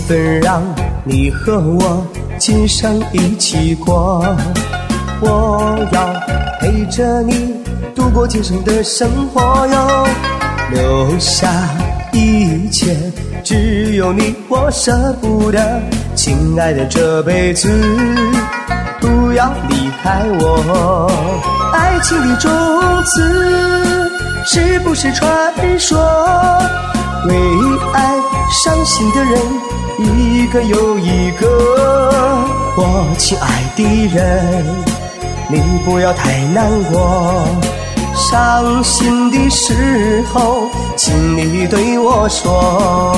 分让你和我今生一起过。我要陪着你度过今生的生活哟，留下一切只有你我舍不得，亲爱的这辈子不要离开我。爱情的种子是不是传说？为爱伤心的人一个又一个。我亲爱的人，你不要太难过，伤心的时候请你对我说。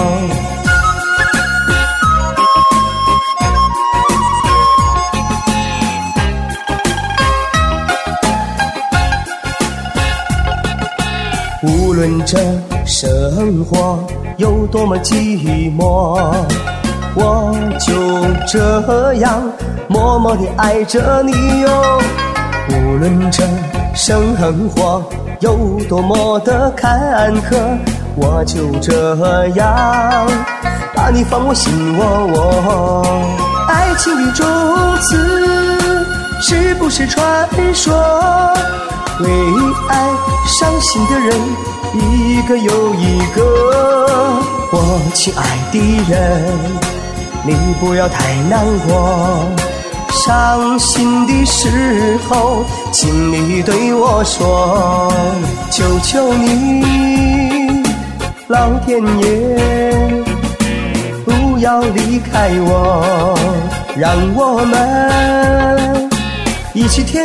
无论这生活有多么寂寞，我就这样默默地爱着你哟。无论这生活有多么的坎坷，我就这样把你放我心窝。爱情的种子是不是传说？为爱伤心的人一个又一个。我亲爱的人，你不要太难过，伤心的时候请你对我说。求求你老天爷不要离开我，让我们一起天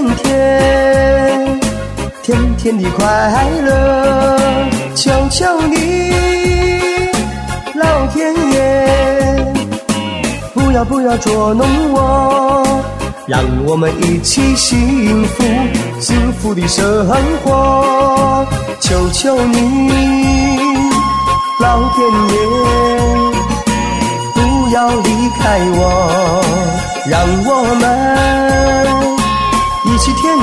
天的快乐。求求你老天爷不要捉弄我，让我们一起幸福的生活。求求你老天爷不要离开我，让我们一起天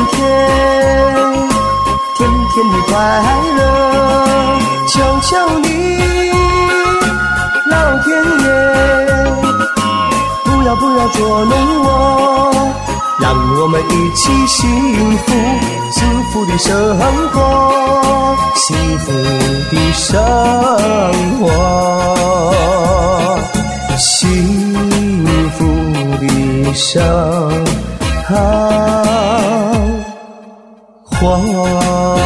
的快乐。求求你老天爷不要捉弄我，让我们一起幸福的生活，幸福的生活，幸福的生活。